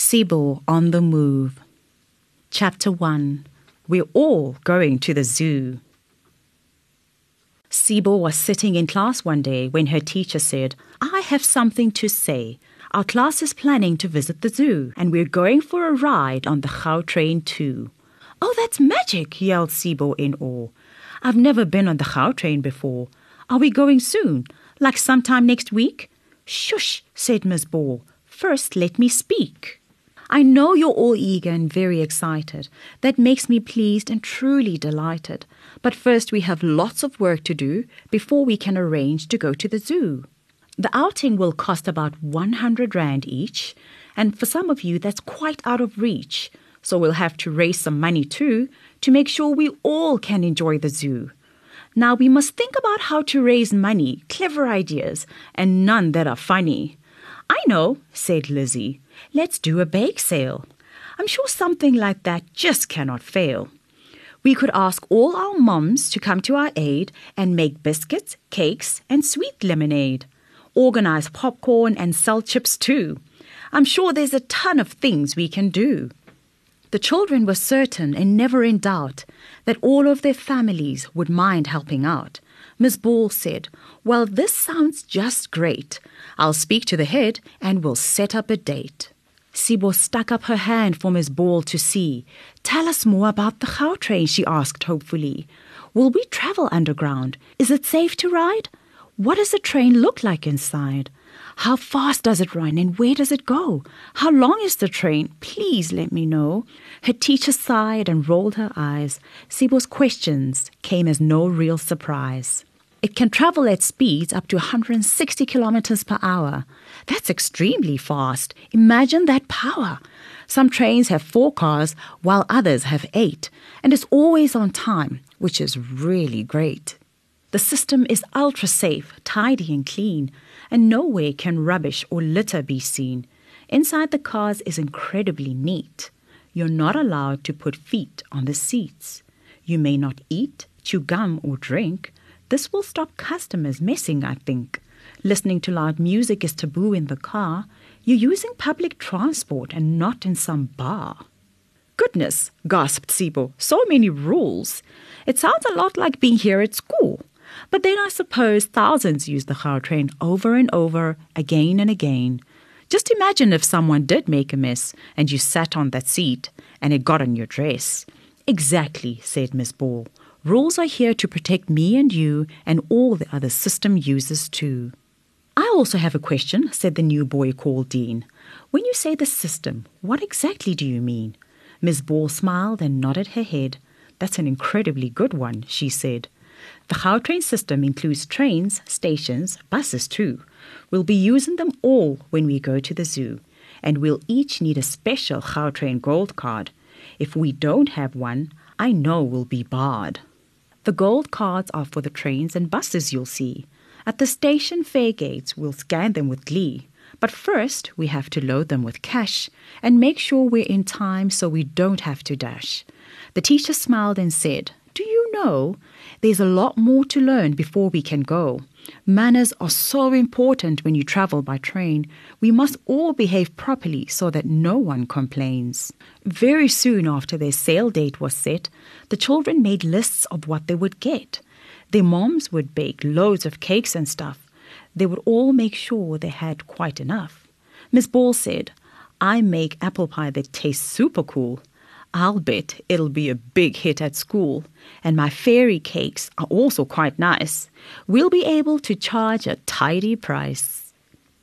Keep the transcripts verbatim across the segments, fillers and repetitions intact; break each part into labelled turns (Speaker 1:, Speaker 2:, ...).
Speaker 1: Sibyl on the Move. Chapter one. We're all going to the zoo. Sibyl was sitting in class one day when her teacher said, "I have something to say. Our class is planning to visit the zoo, and we're going for a ride on the Gautrain too." "Oh, that's magic!" yelled Sibyl in awe. "I've never been on the Gautrain before. Are we going soon? Like sometime next week?" "Shush," said Miss Ball. "First, let me speak." "I know you're all eager and very excited. That makes me pleased and truly delighted. But first we have lots of work to do before we can arrange to go to the zoo. The outing will cost about one hundred rand each, and for some of you that's quite out of reach. So we'll have to raise some money too to make sure we all can enjoy the zoo. Now we must think about how to raise money, clever ideas, and none that are funny." "I know," said Lizzie. "Let's do a bake sale. I'm sure something like that just cannot fail. We could ask all our mums to come to our aid and make biscuits, cakes, and sweet lemonade. Organize popcorn and sell chips too. I'm sure there's a ton of things we can do." The children were certain and never in doubt that all of their families would mind helping out. Miss Ball said, "Well, this sounds just great. I'll speak to the head and we'll set up a date." Sibyl stuck up her hand for Miss Ball to see. "Tell us more about the Gautrain," she asked hopefully. "Will we travel underground? Is it safe to ride? What does the train look like inside? How fast does it run and where does it go? How long is the train? Please let me know." Her teacher sighed and rolled her eyes. Sibyl's questions came as no real surprise. "It can travel at speeds up to one hundred sixty kilometers per hour. That's extremely fast. Imagine that power. Some trains have four cars while others have eight, and it's always on time, which is really great. The system is ultra-safe, tidy and clean, and nowhere can rubbish or litter be seen. Inside the cars is incredibly neat. You're not allowed to put feet on the seats. You may not eat, chew gum or drink. This will stop customers messing, I think. Listening to loud music is taboo in the car. You're using public transport and not in some bar." "Goodness," gasped Sibyl, "so many rules. It sounds a lot like being here at school. But then I suppose thousands use the Gautrain over and over, again and again. Just imagine if someone did make a mess and you sat on that seat and it got on your dress." "Exactly," said Miss Ball. "Rules are here to protect me and you and all the other system users too." "I also have a question," said the new boy called Dean. "When you say the system, what exactly do you mean?" Miss Ball smiled and nodded her head. "That's an incredibly good one," she said. "The Gautrain system includes trains, stations, buses too. We'll be using them all when we go to the zoo, and we'll each need a special Gautrain gold card. If we don't have one, I know we'll be barred. The gold cards are for the trains and buses you'll see. At the station fare gates, we'll scan them with glee. But first, we have to load them with cash and make sure we're in time so we don't have to dash." The teacher smiled and said, "Do you know, there's a lot more to learn before we can go. Manners are so important when you travel by train. We must all behave properly so that no one complains." Very soon after their sale date was set, the children made lists of what they would get. Their moms would bake loads of cakes and stuff. They would all make sure they had quite enough. Miss Ball said, "I make apple pie that tastes super cool. I'll bet it'll be a big hit at school. And my fairy cakes are also quite nice. We'll be able to charge a tidy price."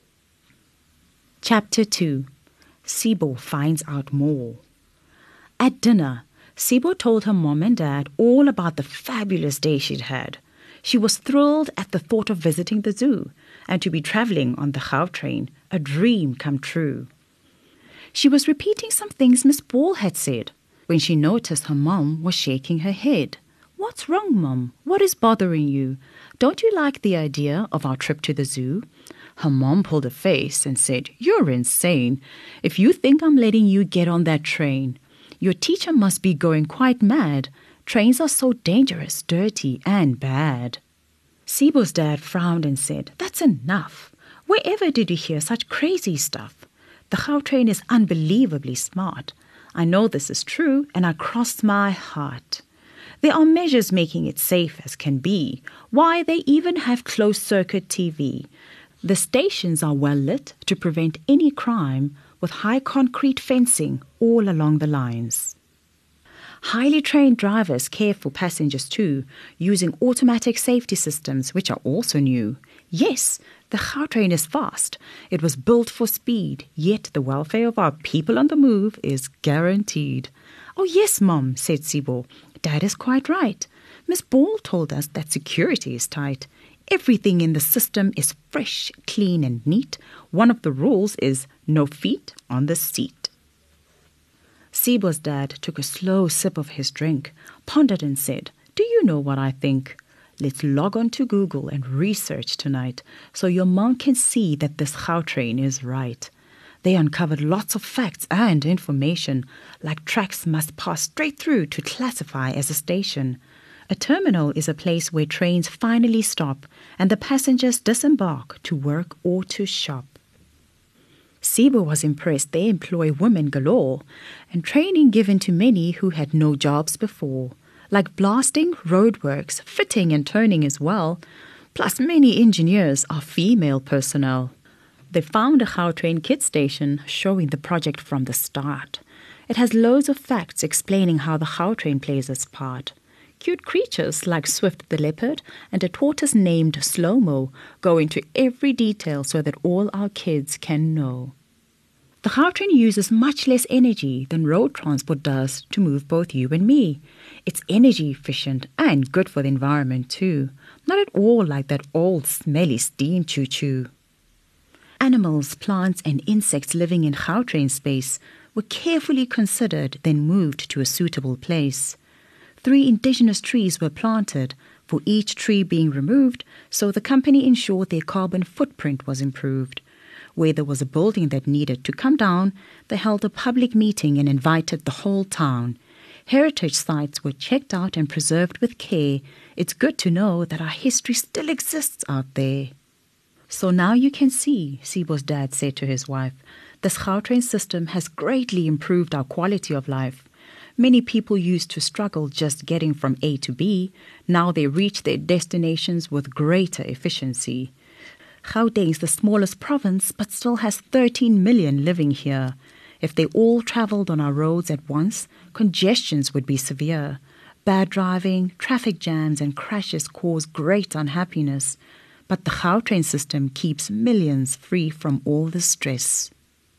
Speaker 1: Chapter two. Sibyl finds out more. At dinner, Sibyl told her mom and dad all about the fabulous day she'd had. She was thrilled at the thought of visiting the zoo and to be traveling on the Gautrain, a dream come true. She was repeating some things Miss Ball had said when she noticed her mom was shaking her head. "What's wrong, Mom? What is bothering you? Don't you like the idea of our trip to the zoo?" Her mom pulled a face and said, "You're insane. If you think I'm letting you get on that train, your teacher must be going quite mad. Trains are so dangerous, dirty, and bad." Sibyl's dad frowned and said, "That's enough. Wherever did you hear such crazy stuff? The Gautrain is unbelievably smart. I know this is true, and I cross my heart. There are measures making it safe as can be. Why, they even have closed-circuit T V. The stations are well lit to prevent any crime, with high concrete fencing all along the lines. Highly trained drivers care for passengers too, using automatic safety systems, which are also new. Yes, the Gautrain is fast. It was built for speed, yet the welfare of our people on the move is guaranteed. Oh yes, Mom, said Sibo. Dad is quite right. Miss Ball told us that security is tight. Everything in the system is fresh, clean and neat. One of the rules is no feet on the seat. Sibo's dad took a slow sip of his drink, pondered and said, Do you know what I think? Let's log on to Google and research tonight so your mom can see that this Gautrain is right. They uncovered lots of facts and information, like tracks must pass straight through to classify as a station. A terminal is a place where trains finally stop and the passengers disembark to work or to shop. Sibo was impressed they employ women galore, and training given to many who had no jobs before, like blasting, roadworks, fitting and turning as well, plus many engineers are female personnel. They found a Gautrain kit station showing the project from the start. It has loads of facts explaining how the Gautrain plays its part. Cute creatures like Swift the leopard and a tortoise named Slow-Mo go into every detail so that all our kids can know. The Gautrain uses much less energy than road transport does to move both you and me. It's energy efficient and good for the environment too. Not at all like that old smelly steam choo-choo. Animals, plants and insects living in Gautrain space were carefully considered, then moved to a suitable place. Three indigenous trees were planted, for each tree being removed, so the company ensured their carbon footprint was improved. Where there was a building that needed to come down, they held a public meeting and invited the whole town. Heritage sites were checked out and preserved with care. It's good to know that our history still exists out there. So now you can see, Sibo's dad said to his wife, this Gautrain system has greatly improved our quality of life. Many people used to struggle just getting from A to B. Now they reach their destinations with greater efficiency. Gauteng is the smallest province, but still has thirteen million living here. If they all travelled on our roads at once, congestions would be severe. Bad driving, traffic jams and crashes cause great unhappiness. But the Gautrain system keeps millions free from all the stress.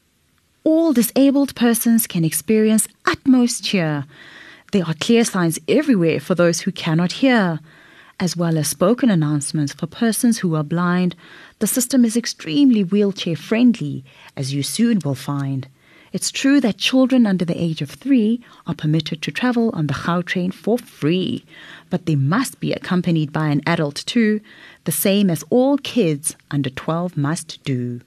Speaker 1: All disabled persons can experience utmost cheer. There are clear signs everywhere for those who cannot hear, as well as spoken announcements for persons who are blind. The system is extremely wheelchair-friendly, as you soon will find. It's true that children under the age of three are permitted to travel on the Gautrain for free, but they must be accompanied by an adult too, the same as all kids under twelve must do.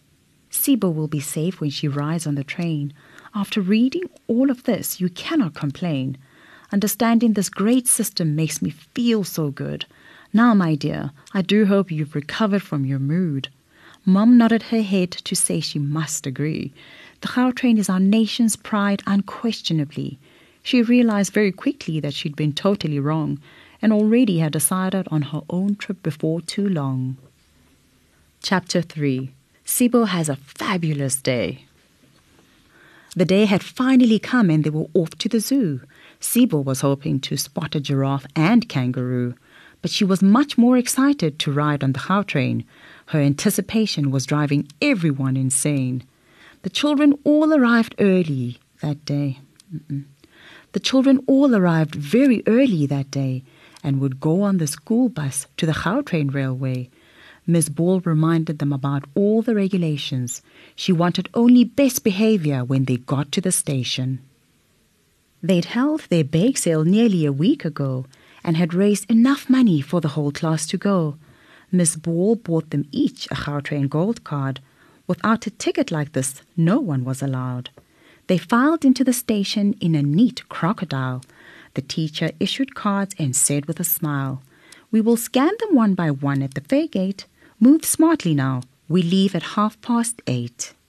Speaker 1: Sibo will be safe when she rides on the train. After reading all of this, you cannot complain. Understanding this great system makes me feel so good. Now, my dear, I do hope you've recovered from your mood. Mum nodded her head to say she must agree. The Gautrain is our nation's pride unquestionably. She realized very quickly that she'd been totally wrong and already had decided on her own trip before too long. Chapter three. Sibo has a fabulous day. The day had finally come and they were off to the zoo. Sibo was hoping to spot a giraffe and kangaroo, but she was much more excited to ride on the Gautrain. Her anticipation was driving everyone insane. The children all arrived early that day. Mm-mm. The children all arrived very early that day and would go on the school bus to the Gautrain railway. Miss Ball reminded them about all the regulations. She wanted only best behavior when they got to the station. They'd held their bake sale nearly a week ago and had raised enough money for the whole class to go. Miss Ball bought them each a Gautrain gold card. Without a ticket like this, no one was allowed. They filed into the station in a neat crocodile. The teacher issued cards and said with a smile, "We will scan them one by one at the fare gate. Move smartly now. We leave at half past eight."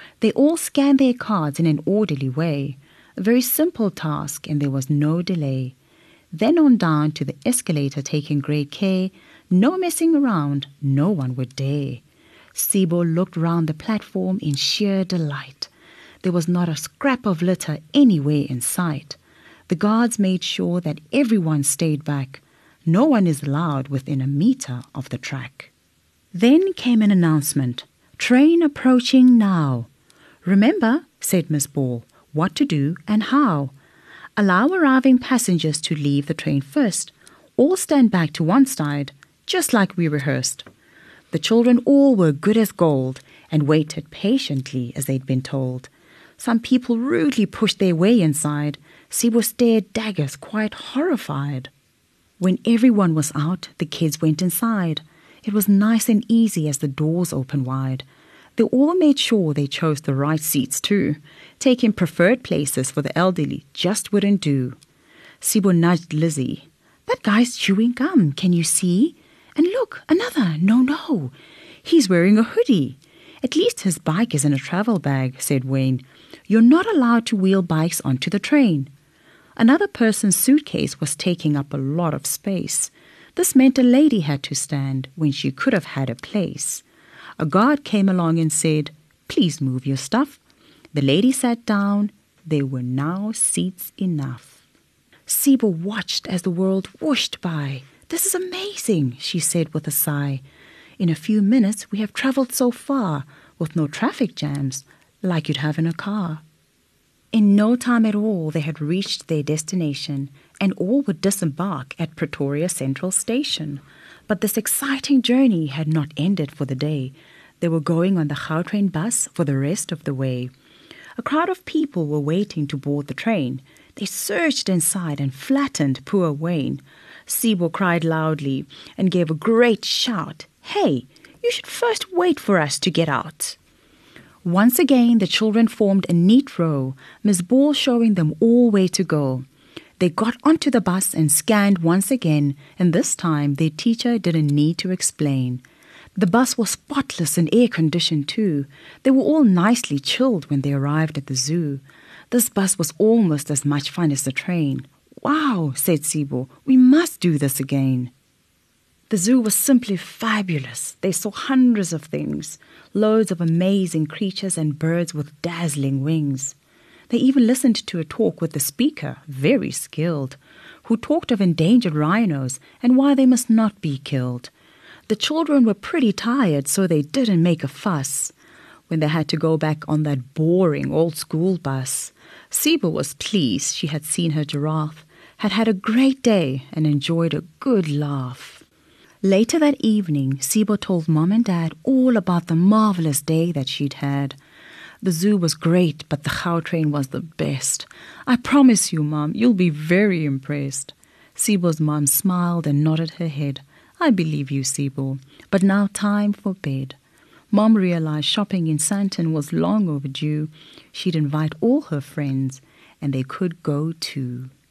Speaker 1: They all scanned their cards in an orderly way. A very simple task, and there was no delay. Then on down to the escalator, taking great care. No messing around, no one would dare. Sibo looked round the platform in sheer delight. There was not a scrap of litter anywhere in sight. The guards made sure that everyone stayed back. No one is allowed within a metre of the track. Then came an announcement. Train approaching now. Remember, said Miss Ball, what to do and how. Allow arriving passengers to leave the train first. All stand back to one side, just like we rehearsed. The children all were good as gold and waited patiently as they'd been told. Some people rudely pushed their way inside. Sibo stared daggers, quite horrified. When everyone was out, the kids went inside. It was nice and easy as the doors opened wide. They all made sure they chose the right seats too. Taking preferred places for the elderly just wouldn't do. Sibo nudged Lizzie. That guy's chewing gum, can you see? And look, another, no, no. He's wearing a hoodie. At least his bike is in a travel bag, said Wayne. You're not allowed to wheel bikes onto the train. Another person's suitcase was taking up a lot of space. This meant a lady had to stand when she could have had a place. A guard came along and said, please move your stuff. The lady sat down. There were now seats enough. Sibo watched as the world whooshed by. This is amazing, she said with a sigh. In a few minutes we have travelled so far with no traffic jams like you'd have in a car. In no time at all they had reached their destination and all would disembark at Pretoria Central Station. But this exciting journey had not ended for the day. They were going on the Gautrain bus for the rest of the way. A crowd of people were waiting to board the train. They surged inside and flattened poor Wayne. Sibo cried loudly and gave a great shout. Hey, you should first wait for us to get out. Once again the children formed a neat row, Miss Ball showing them all where to go. They got onto the bus and scanned once again, and this time their teacher didn't need to explain. The bus was spotless and air-conditioned too. They were all nicely chilled when they arrived at the zoo. This bus was almost as much fun as the train. Wow, said Sibo, we must do this again. The zoo was simply fabulous. They saw hundreds of things, loads of amazing creatures and birds with dazzling wings. They even listened to a talk with the speaker, very skilled, who talked of endangered rhinos and why they must not be killed. The children were pretty tired, so they didn't make a fuss. When they had to go back on that boring old school bus, Sibo was pleased she had seen her giraffe, had had a great day and enjoyed a good laugh. Later that evening, Sibo told Mom and Dad all about the marvellous day that she'd had. The zoo was great, but the Gautrain was the best. I promise you, Mom, you'll be very impressed. Sibo's mom smiled and nodded her head. I believe you, Sibo, but now time for bed. Mom realized shopping in Sandton was long overdue. She'd invite all her friends, and they could go too.